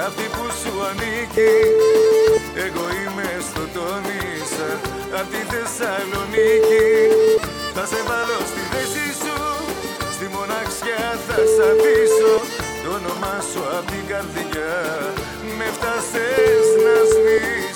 αυτή που σου ανήκει. Εγώ είμαι στο Τόνισσα, απ' τη Θεσσαλονίκη. Θα σε βάλω στη θέση σου, στη μοναξιά θα σ' αφήσω. Το όνομά σου απ' την καρδιά με φτάσες να σβήσεις.